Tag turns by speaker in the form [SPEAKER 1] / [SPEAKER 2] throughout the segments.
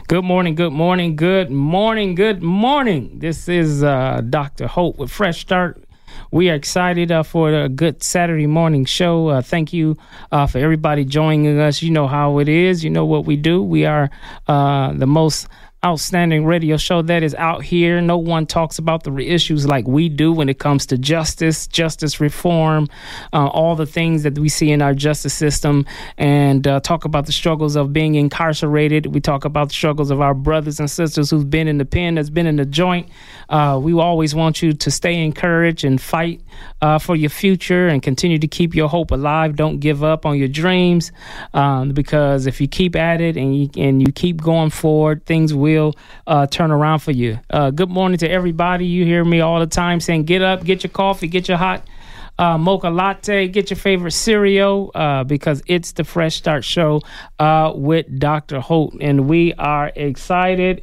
[SPEAKER 1] Good morning, good morning, good morning, good morning. This is Dr. Hope with Fresh Start. We are excited for a good Saturday morning show. Thank you for everybody joining us. You know how it is. You know what we do. We are the most outstanding radio show that is out here. No one talks about the issues like we do when it comes to justice reform, all the things that we see in our justice system, and talk about the struggles of being incarcerated. We talk about the struggles of our brothers and sisters who've been in the pen, that's been in the joint. We always want you to stay encouraged and fight for your future and continue to keep your hope alive. Don't give up on your dreams, because if you keep at it and you keep going forward, things will turn around for you. Good morning to everybody. You hear me all the time saying, get up, get your coffee, get your hot mocha latte, get your favorite cereal, because it's the Fresh Start Show with Dr. Holt. And we are excited.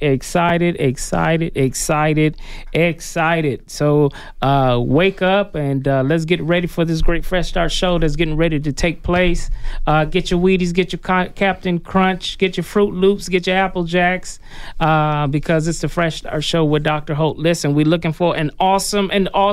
[SPEAKER 1] So wake up and let's get ready for this great Fresh Start Show that's getting ready to take place. Get your Wheaties, get your Captain Crunch, get your Fruit Loops, get your Apple Jacks, because it's the Fresh Start Show with Dr. Holt. Listen, we're looking for an awesome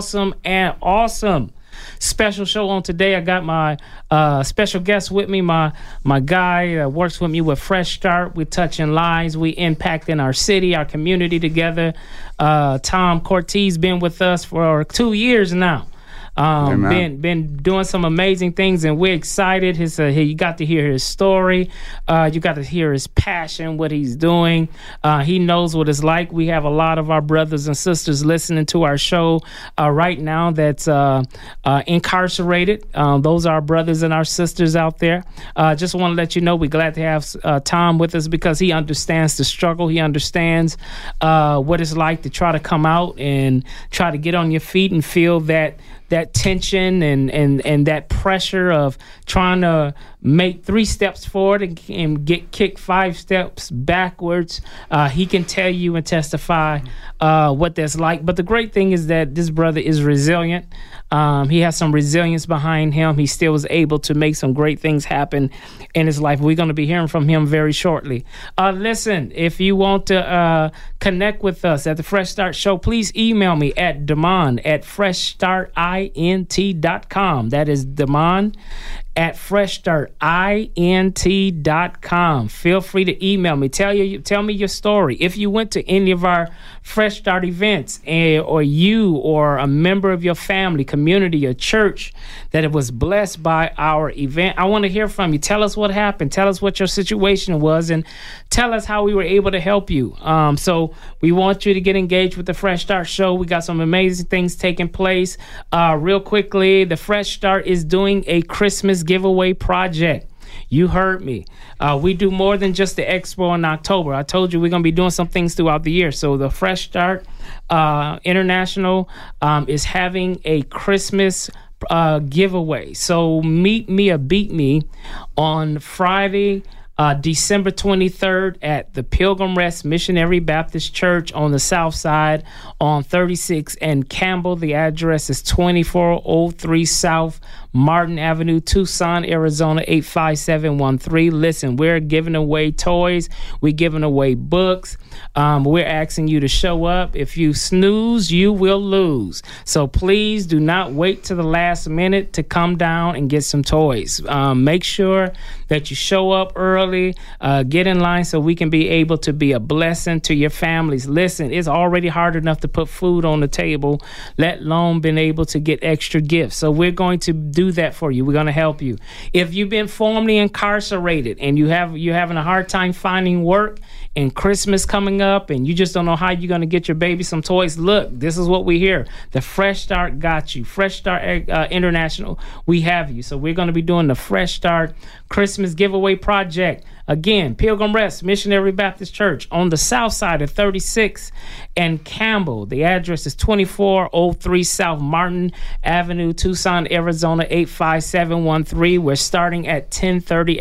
[SPEAKER 1] special show on today. I got my special guest with me, my guy that works with me with Fresh Start. We're touching lives. We impacting our city, our community together. Tom Cortez been with us for 2 years now. Been doing some amazing things, and we're excited. You got to hear his story. You got to hear his passion, what he's doing. He knows what it's like. We have a lot of our brothers and sisters listening to our show right now that's incarcerated. Those are our brothers and our sisters out there. Just want to let you know we're glad to have Tom with us because he understands the struggle. He understands what it's like to try to come out and try to get on your feet and feel that tension and that pressure of trying to make 3 steps forward and get kicked 5 steps backwards. He can tell you and testify what that's like. But the great thing is that this brother is resilient. He has some resilience behind him. He still was able to make some great things happen in his life. We're going to be hearing from him very shortly. Listen, if you want to connect with us at the Fresh Start Show, please email me at damon@freshstartint.com. That is Damon at freshstartint.com. Feel free to email me. Tell me your story. If you went to any of our Fresh Start events, or you or a member of your family, community, or church that it was blessed by our event, I want to hear from you. Tell us what happened. Tell us what your situation was, and tell us how we were able to help you. So we want you to get engaged with the Fresh Start Show. We got some amazing things taking place. Real quickly, the Fresh Start is doing a Christmas giveaway project. You heard me. We do more than just the expo in October. I told you we're going to be doing some things throughout the year. So the Fresh Start International is having a Christmas giveaway. So meet me or beat me on Friday, December 23rd at the Pilgrim Rest Missionary Baptist Church on the south side on 36 and Campbell. The address is 2403 South Martin Avenue, Tucson, Arizona, 85713. Listen, we're giving away toys. We're giving away books. We're asking you to show up. If you snooze, you will lose. So please do not wait to the last minute to come down and get some toys. Make sure that you show up early. Get in line so we can be able to be a blessing to your families. Listen, it's already hard enough to put food on the table, let alone been able to get extra gifts. So we're going to do that for you. We're going to help you. If you've been formerly incarcerated and you're having a hard time finding work and Christmas coming up and you just don't know how you're going to get your baby some toys, look, this is what we hear. The Fresh Start got you. Fresh Start International, we have you. So we're going to be doing the Fresh Start Christmas giveaway project. Again, Pilgrim Rest Missionary Baptist Church on the south side of 36 and Campbell. The address is 2403 South Martin Avenue, Tucson, Arizona, 85713. We're starting at 10:30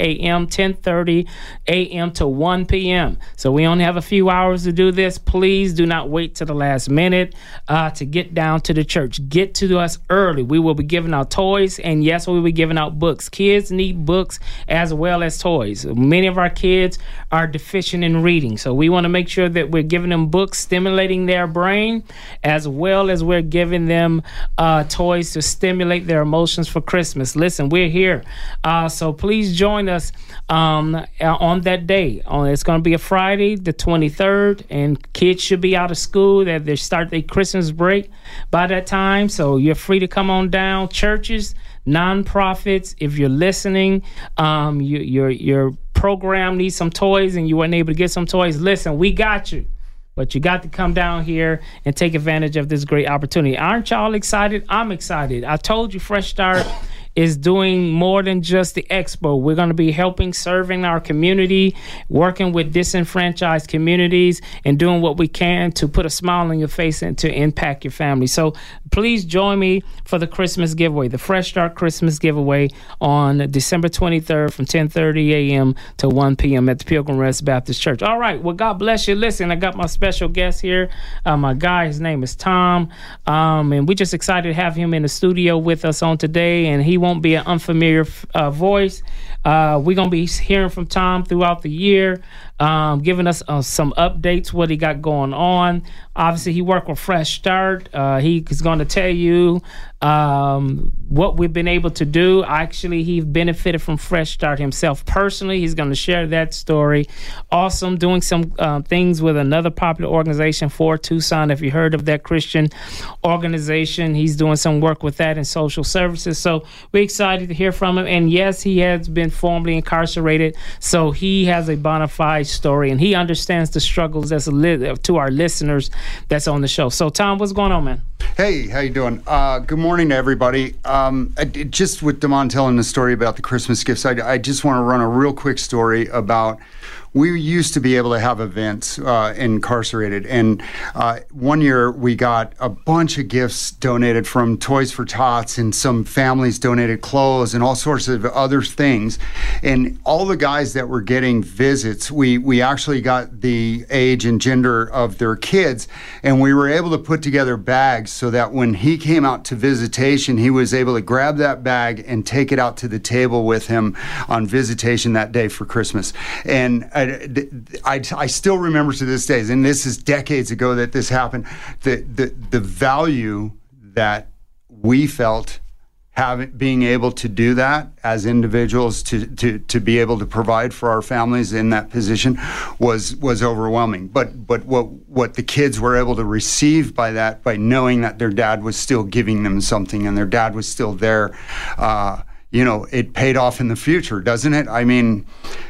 [SPEAKER 1] a.m. to 1 p.m. So we only have a few hours to do this. Please do not wait to the last minute to get down to the church. Get to us early. We will be giving out toys, and yes, we will be giving out books. Kids need books as well as toys. Many of our kids are deficient in reading. So we want to make sure that we're giving them books stimulating their brain, as well as we're giving them toys to stimulate their emotions for Christmas. Listen, we're here. So please join us on that day. It's going to be a Friday, the 23rd, and kids should be out of school. They start their Christmas break by that time. So you're free to come on down. Churches, nonprofits, if you're listening, your program needs some toys and you weren't able to get some toys, listen, we got you. But you got to come down here and take advantage of this great opportunity. Aren't y'all excited? I'm excited. I told you Fresh Start is doing more than just the expo. We're going to be helping, serving our community, working with disenfranchised communities, and doing what we can to put a smile on your face and to impact your family. So please join me for the Christmas giveaway, the Fresh Start Christmas giveaway on December 23rd from 10:30 a.m. to 1 p.m. at the Pilgrim Rest Baptist Church. All right. Well, God bless you. Listen, I got my special guest here, my guy. His name is Tom, and we're just excited to have him in the studio with us on today, and he won't be an unfamiliar voice. We're going to be hearing from Tom throughout the year, giving us some updates, what he got going on. Obviously, he worked with Fresh Start. He's going to tell you what we've been able to do. Actually, he benefited from Fresh Start himself personally. He's going to share that story. Awesome, doing some things with another popular organization, For Tucson. If you heard of that Christian organization, he's doing some work with that in social services. So we're excited to hear from him. And yes, he has been formerly incarcerated, so he has a bona fide story, and he understands the struggles to our listeners that's on the show. So, Tom, what's going on, man?
[SPEAKER 2] Hey, how you doing? Good morning to everybody. Just with Damon telling the story about the Christmas gifts, I just want to run a real quick story about. We used to be able to have events incarcerated, and one year we got a bunch of gifts donated from Toys for Tots, and some families donated clothes and all sorts of other things. And all the guys that were getting visits, we actually got the age and gender of their kids, and we were able to put together bags so that when he came out to visitation, he was able to grab that bag and take it out to the table with him on visitation that day for Christmas. And I still remember to this day, and this is decades ago that this happened, the value that we felt being able to do that as individuals to be able to provide for our families in that position was overwhelming. But what the kids were able to receive by that, by knowing that their dad was still giving them something and their dad was still there, it paid off in the future, doesn't it? I mean,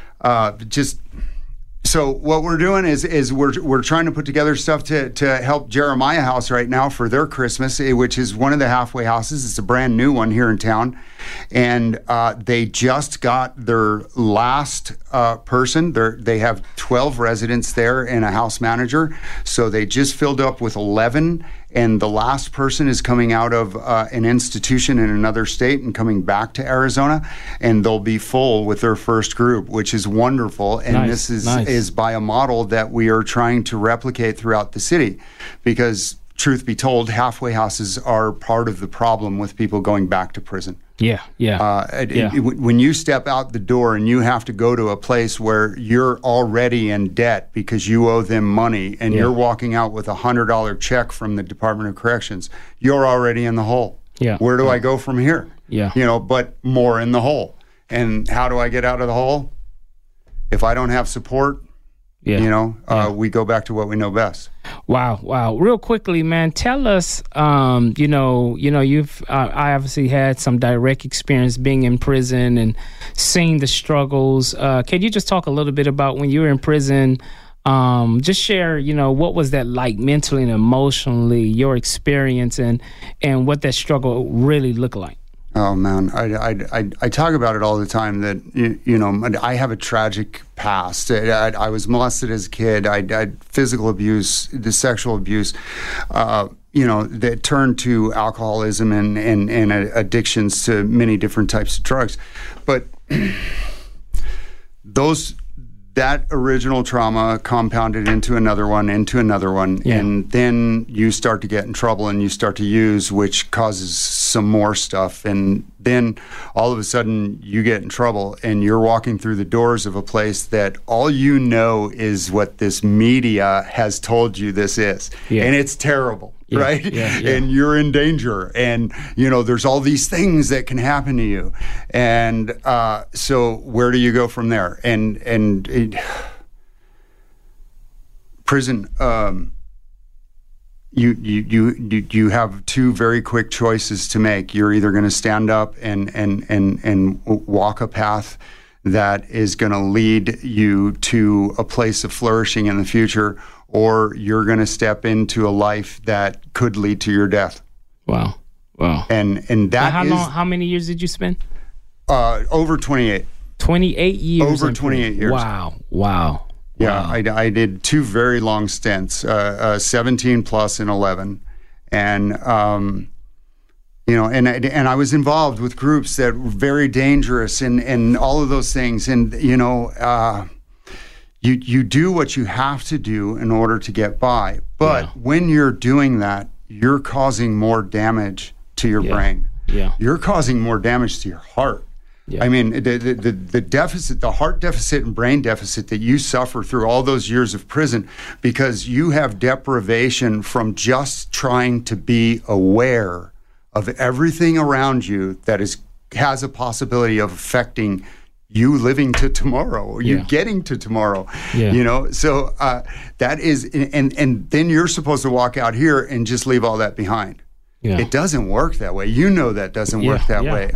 [SPEAKER 2] So what we're doing is we're trying to put together stuff to help Jeremiah House right now for their Christmas, which is one of the halfway houses. It's a brand new one here in town, and they just got their last person. They have 12 residents there and a house manager, so they just filled up with 11. And the last person is coming out of an institution in another state and coming back to Arizona, and they'll be full with their first group, which is wonderful. And this is by a model that we are trying to replicate throughout the city, because truth be told, halfway houses are part of the problem with people going back to prison. When you step out the door and you have to go to a place where you're already in debt because you owe them money, and you're walking out with $100 check from the Department of Corrections, you're already in the hole. Where do I go from here? But more in the hole. And how do I get out of the hole? If I don't have support, we go back to what we know best.
[SPEAKER 1] Wow. Real quickly, man, tell us, you've I obviously had some direct experience being in prison and seeing the struggles. Can you just talk a little bit about when you were in prison? Just share, what was that like mentally and emotionally, your experience and what that struggle really looked like?
[SPEAKER 2] Oh man, I talk about it all the time that I have a tragic past. I was molested as a kid. I had physical abuse, the sexual abuse, that turned to alcoholism and addictions to many different types of drugs. But that original trauma compounded into another one, and then you start to get in trouble and you start to use, which causes some more stuff. And then all of a sudden you get in trouble and you're walking through the doors of a place that all you know is what this media has told you this is. Yeah. And it's terrible. Yeah, right? Yeah, yeah. And you're in danger. And, there's all these things that can happen to you. And so where do you go from there? Prison, you have two very quick choices to make. You're either going to stand up and walk a path that is going to lead you to a place of flourishing in the future, or you're going to step into a life that could lead to your death.
[SPEAKER 1] Wow.
[SPEAKER 2] And that
[SPEAKER 1] how many years did you spend?
[SPEAKER 2] Over 28.
[SPEAKER 1] 28 years.
[SPEAKER 2] Over 28 years.
[SPEAKER 1] Wow.
[SPEAKER 2] Yeah, I did two very long stints, 17 plus and 11, and and I was involved with groups that were very dangerous and all of those things, and you do what you have to do in order to get by, but when you're doing that, you're causing more damage to your brain. Yeah, you're causing more damage to your heart. Yeah. I mean, the deficit, the heart deficit and brain deficit that you suffer through all those years of prison because you have deprivation from just trying to be aware of everything around you that has a possibility of affecting you living to tomorrow, or you getting to tomorrow. Yeah. So that is, and then you're supposed to walk out here and just leave all that behind. Yeah. It doesn't work that way. That doesn't work that way.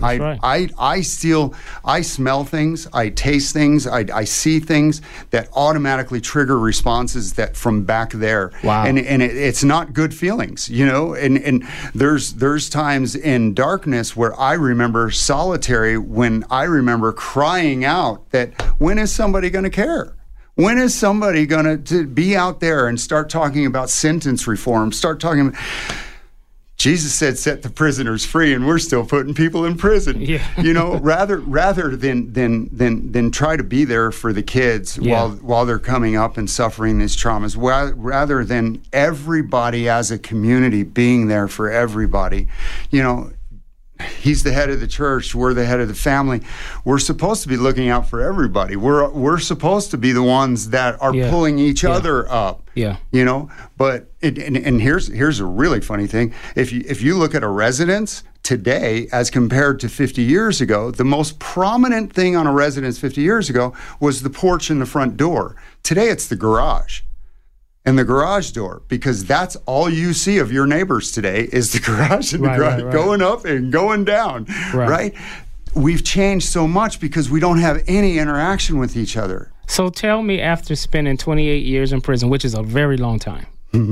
[SPEAKER 2] I smell things, I taste things, I see things that automatically trigger responses that from back there. Wow. And it's not good feelings, and there's times in darkness where I remember solitary, when I remember crying out that when is somebody going to care? When is somebody going to be out there and start talking about sentence reform, start talking about... Jesus said, "Set the prisoners free," and we're still putting people in prison. Yeah. Rather than try to be there for the kids while they're coming up and suffering these traumas, rather than everybody as a community being there for everybody. He's the head of the church. We're the head of the family. We're supposed to be looking out for everybody. We're supposed to be the ones that are pulling each other up. Yeah. But here's a really funny thing. If you look at a residence today as compared to 50 years ago, the most prominent thing on a residence 50 years ago was the porch and the front door. Today it's the garage and the garage door, because that's all you see of your neighbors today is the garage and the garage going up and going down, right? We've changed so much because we don't have any interaction with each other.
[SPEAKER 1] So tell me, after spending 28 years in prison, which is a very long time,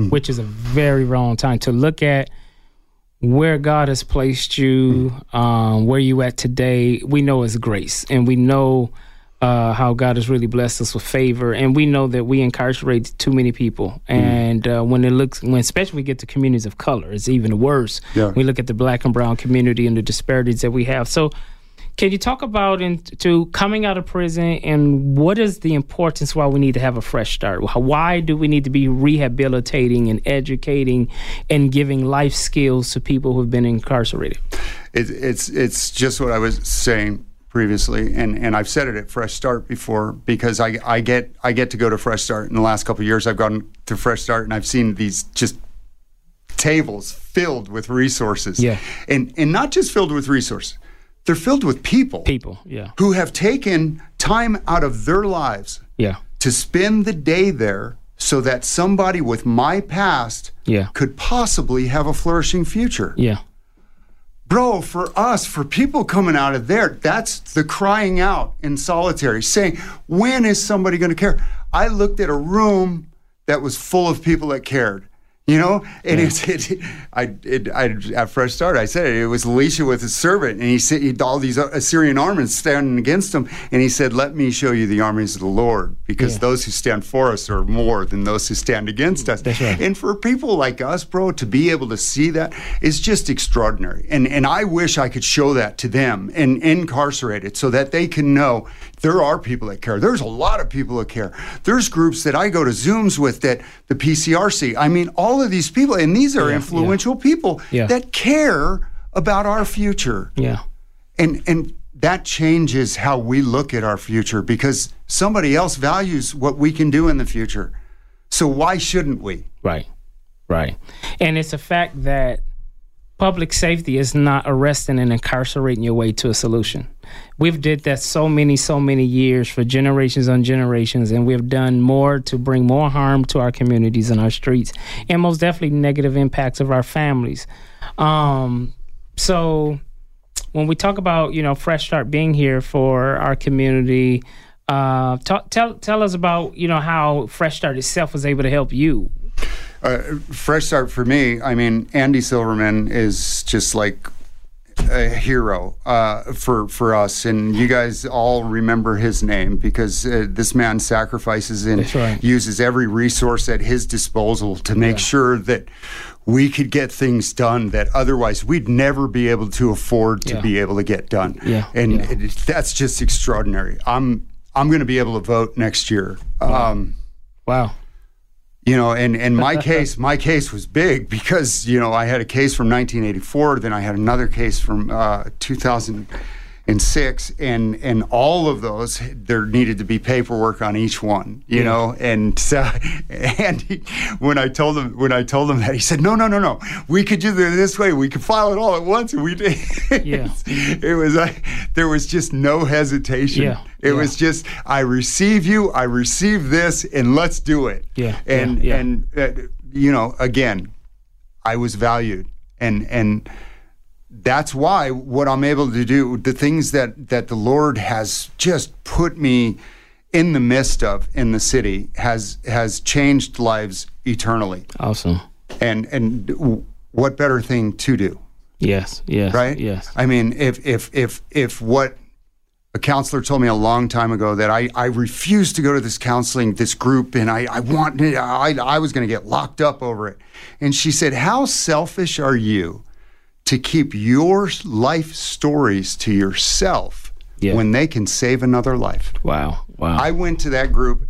[SPEAKER 1] to look at where God has placed you, where you at today, we know it's grace, and we know how God has really blessed us with favor, and we know that we incarcerate too many people. And when especially we get to communities of color, it's even worse. Yeah. We look at the Black and brown community and the disparities that we have. So can you talk about into coming out of prison, and what is the importance why we need to have a fresh start? Why do we need to be rehabilitating and educating and giving life skills to people who've been incarcerated?
[SPEAKER 2] It's just what I was saying previously, and I've said it at Fresh Start before, because I get to go to Fresh Start. In the last couple of years, I've gone to Fresh Start, and I've seen these just tables filled with resources. Yeah. And not just filled with resources. They're filled with people. Who have taken time out of their lives to spend the day there so that somebody with my past could possibly have a flourishing future. Yeah. Bro, for us, for people coming out of there, that's the crying out in solitary, saying, when is somebody going to care? I looked at a room that was full of people that cared. And at Fresh Start, I said it was Elisha with his servant, and he said all these Assyrian armies standing against him, and he said, "Let me show you the armies of the Lord, because those who stand for us are more than those who stand against us." That's right. And for people like us, bro, to be able to see that is just extraordinary. And I wish I could show that to them and incarcerated, so that they can know there are people that care. There's a lot of people that care. There's groups that I go to Zooms with, that the PCRC. I mean, all of these people, and these are influential people that care about our future.
[SPEAKER 1] Yeah.
[SPEAKER 2] And that changes how we look at our future, because somebody else values what we can do in the future. So why shouldn't we?
[SPEAKER 1] Right. And it's a fact that public safety is not arresting and incarcerating your way to a solution. We've did that so many years for generations on generations, and we've done more to bring more harm to our communities and our streets, and most definitely negative impacts of our families. So when we talk about, Fresh Start being here for our community, tell us about, how Fresh Start itself was able to help you.
[SPEAKER 2] Fresh Start for me, I mean, Andy Silverman is just like a hero for us, and you guys all remember his name because this man sacrifices and uses every resource at his disposal to make sure that we could get things done that otherwise we'd never be able to afford to be able to get done. That's just extraordinary. I'm going to be able to vote next year.
[SPEAKER 1] Wow.
[SPEAKER 2] And my case was big because, I had a case from 1984, then I had another case from 2006, and all of those, there needed to be paperwork on each one, know, and when I told him that, he said, no, we could do this way, we could file it all at once, and we did. It was like, there was just no hesitation. It was just, I receive you, I receive this, and let's do it. And again, I was valued, and that's why what I'm able to do, the things that the Lord has just put me in the midst of in the city has changed lives eternally.
[SPEAKER 1] Awesome.
[SPEAKER 2] And what better thing to do?
[SPEAKER 1] Yes.
[SPEAKER 2] Right?
[SPEAKER 1] Yes.
[SPEAKER 2] I mean, if what a counselor told me a long time ago, that I refused to go to this group, and I was going to get locked up over it. And she said, how selfish are you to keep your life stories to yourself when they can save another life?
[SPEAKER 1] Wow.
[SPEAKER 2] I went to that group,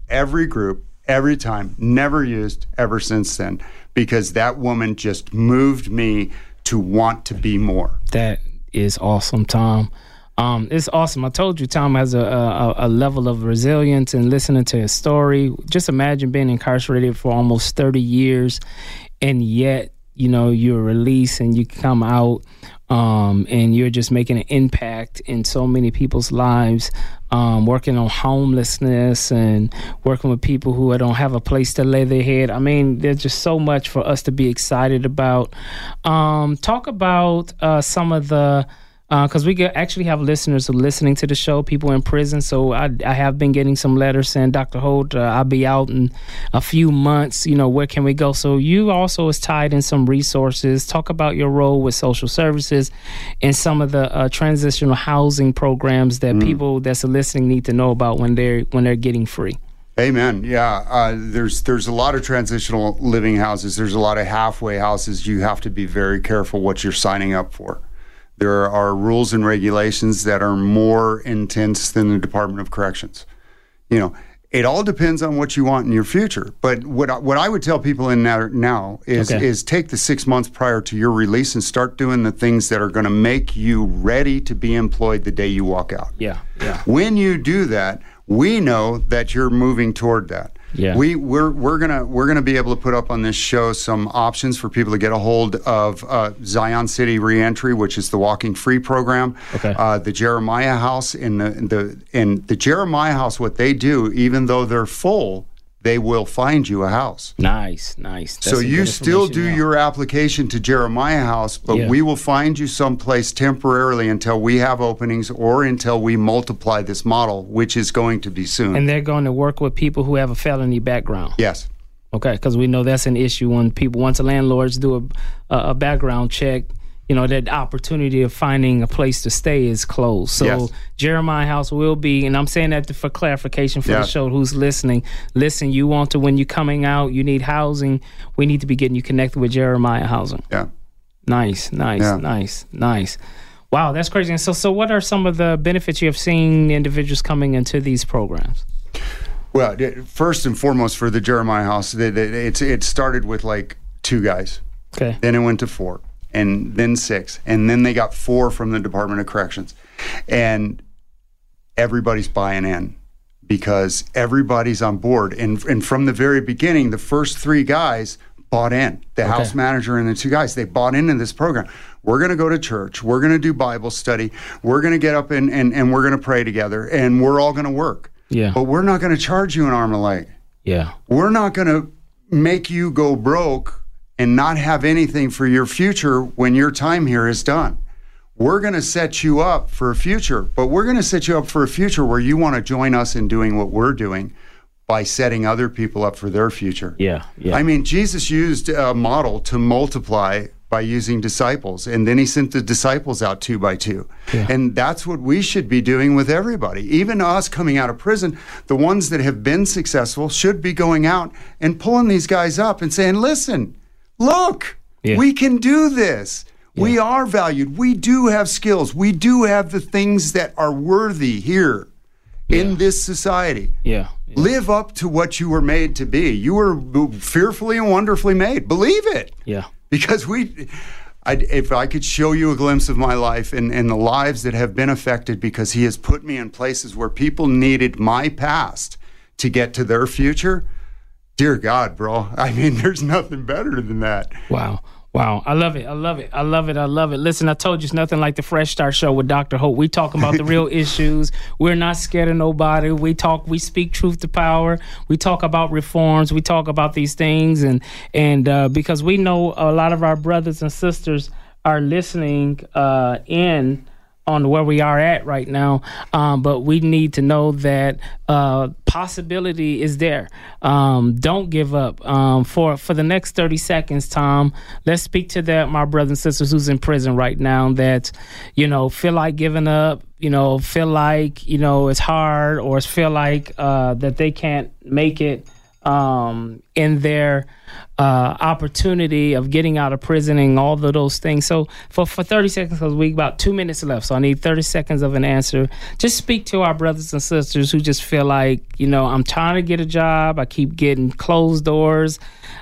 [SPEAKER 2] every time, never used ever since then, because that woman just moved me to want to be more.
[SPEAKER 1] That is awesome, Tom. It's awesome. I told you Tom has a level of resilience, and listening to his story, just imagine being incarcerated for almost 30 years, and yet, you're released and you come out, and you're just making an impact in so many people's lives, working on homelessness and working with people who don't have a place to lay their head. I mean, there's just so much for us to be excited about. Talk about some of the... because we actually have listeners who are listening to the show, people in prison. So I have been getting some letters saying, Dr. Holt, I'll be out in a few months. Where can we go? So you also is tied in some resources. Talk about your role with social services and some of the transitional housing programs that people that's listening need to know about when they're getting free.
[SPEAKER 2] Amen. Yeah. There's a lot of transitional living houses. There's a lot of halfway houses. You have to be very careful what you're signing up for. There are rules and regulations that are more intense than the Department of Corrections. It all depends on what you want in your future. But what I would tell people in there now is take the 6 months prior to your release and start doing the things that are going to make you ready to be employed the day you walk out.
[SPEAKER 1] Yeah.
[SPEAKER 2] When you do that, we know that you're moving toward that.
[SPEAKER 1] Yeah.
[SPEAKER 2] We're gonna be able to put up on this show some options for people to get a hold of Zion City Reentry, which is the Walking Free program.
[SPEAKER 1] Okay.
[SPEAKER 2] The Jeremiah House in the Jeremiah House, what they do, even though they're full, they will find you a house.
[SPEAKER 1] Nice. That's
[SPEAKER 2] so you still do your application to Jeremiah House, but we will find you someplace temporarily until we have openings or until we multiply this model, which is going to be soon.
[SPEAKER 1] And they're going to work with people who have a felony background.
[SPEAKER 2] Yes.
[SPEAKER 1] Okay, because we know that's an issue when once the landlords do a background check, that opportunity of finding a place to stay is closed. So Jeremiah House will be, and I'm saying that for clarification for the show who's listening. Listen, you want to, when you're coming out, you need housing, we need to be getting you connected with Jeremiah Housing.
[SPEAKER 2] Yeah.
[SPEAKER 1] Nice. Wow, that's crazy. And so what are some of the benefits you have seen individuals coming into these programs?
[SPEAKER 2] Well, first and foremost for the Jeremiah House, it started with like 2 guys.
[SPEAKER 1] Okay.
[SPEAKER 2] Then it went to 4. and then 6, and then they got 4 from the Department of Corrections. And everybody's buying in because everybody's on board. And from the very beginning, the first 3 guys bought in. The house manager and the 2 guys, they bought into this program. We're going to go to church. We're going to do Bible study. We're going to get up and we're going to pray together, and we're all going to work.
[SPEAKER 1] Yeah.
[SPEAKER 2] But we're not going to charge you an arm and a leg.
[SPEAKER 1] Yeah.
[SPEAKER 2] We're not going to make you go broke and not have anything for your future when your time here is done. We're going to set you up for a future, but we're going to set you up for a future where you want to join us in doing what we're doing by setting other people up for their future.
[SPEAKER 1] Yeah.
[SPEAKER 2] I mean, Jesus used a model to multiply by using disciples, and then he sent the disciples out 2 by 2. Yeah. And that's what we should be doing with everybody. Even us coming out of prison, the ones that have been successful should be going out and pulling these guys up and saying, listen, look, we can do this. Yeah. We are valued. We do have skills. We do have the things that are worthy here in this society.
[SPEAKER 1] Yeah.
[SPEAKER 2] Live up to what you were made to be. You were fearfully and wonderfully made. Believe it.
[SPEAKER 1] Yeah.
[SPEAKER 2] Because if I could show you a glimpse of my life and the lives that have been affected because he has put me in places where people needed my past to get to their future, dear God, bro. I mean, there's nothing better than that.
[SPEAKER 1] Wow. I love it. Listen, I told you it's nothing like the Fresh Start Show with Dr. Hope. We talk about the real issues. We're not scared of nobody. We speak truth to power. We talk about reforms. We talk about these things. And because we know a lot of our brothers and sisters are listening in on where we are at right now, but we need to know that possibility is there. Don't give up. For the next 30 seconds, Tom, let's speak to my brothers and sisters who's in prison right now that, feel like giving up, feel like, it's hard, or feel like that they can't make it in their opportunity of getting out of prison and all of those things. So for 30 seconds, because we about 2 minutes left, so I need 30 seconds of an answer. Just speak to our brothers and sisters who just feel like, I'm trying to get a job. I keep getting closed doors.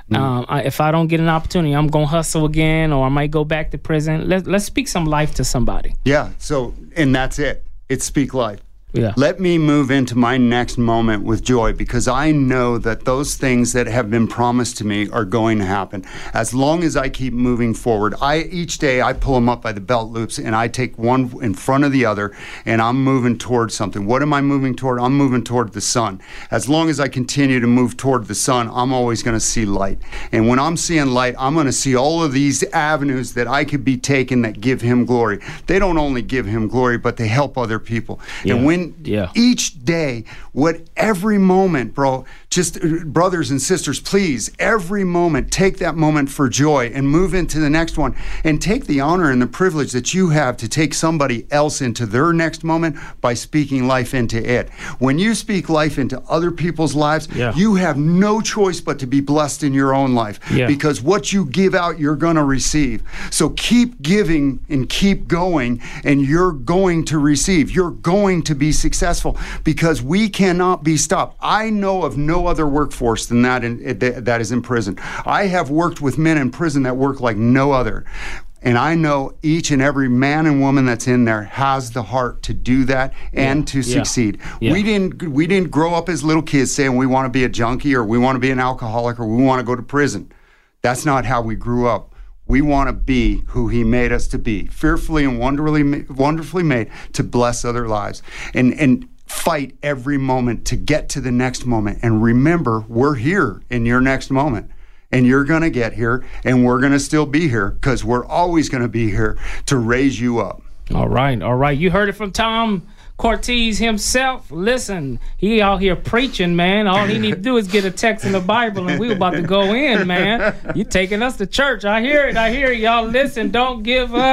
[SPEAKER 1] If I don't get an opportunity, I'm going to hustle again, or I might go back to prison. Let's speak some life to somebody.
[SPEAKER 2] Yeah. So, and that's it. It's speak life.
[SPEAKER 1] Yeah.
[SPEAKER 2] Let me move into my next moment with joy, because I know that those things that have been promised to me are going to happen. As long as I keep moving forward, each day I pull them up by the belt loops and I take one in front of the other and I'm moving towards something. What am I moving toward? I'm moving toward the sun. As long as I continue to move toward the sun, I'm always going to see light. And when I'm seeing light, I'm going to see all of these avenues that I could be taken that give him glory. They don't only give him glory, but they help other people.
[SPEAKER 1] Yeah.
[SPEAKER 2] And when each day, every moment, bro, just brothers and sisters, please, every moment, take that moment for joy and move into the next one, and take the honor and the privilege that you have to take somebody else into their next moment by speaking life into it. When you speak life into other people's lives, you have no choice but to be blessed in your own life, because what you give out, you're going to receive. So keep giving and keep going, and you're going to receive. You're going to be successful, because we cannot be stopped. I know of no other workforce than that is in prison. I have worked with men in prison that work like no other. And I know each and every man and woman that's in there has the heart to do that and to succeed. Yeah. We didn't grow up as little kids saying we want to be a junkie or we want to be an alcoholic or we want to go to prison. That's not how we grew up. We want to be who he made us to be, fearfully and wonderfully made to bless other lives. And fight every moment to get to the next moment. And remember, we're here in your next moment. And you're going to get here, and we're going to still be here, because we're always going to be here to raise you up.
[SPEAKER 1] All right. You heard it from Tom Cortez himself. Listen, he out here preaching, man. All he need to do is get a text in the Bible, and we about to go in, man. You taking us to church. I hear it. Y'all listen, don't give up.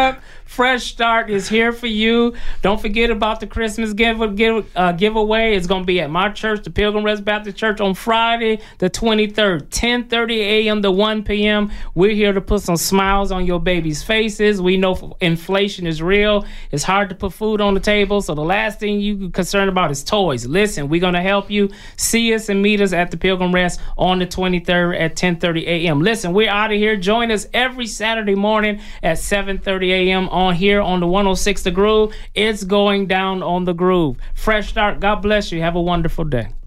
[SPEAKER 1] Fresh Start is here for you. Don't forget about the Christmas giveaway. It's going to be at my church, the Pilgrim Rest Baptist Church, on Friday, the 23rd, 10:30 a.m. to 1 p.m. We're here to put some smiles on your baby's faces. We know inflation is real. It's hard to put food on the table, so the last thing you're concerned about is toys. Listen, we're going to help you. See us and meet us at the Pilgrim Rest on the 23rd at 10:30 a.m. Listen, we're out of here. Join us every Saturday morning at 7:30 a.m. on here on the 106 The Groove. It's going down on the groove. Fresh Start. God bless you. Have a wonderful day.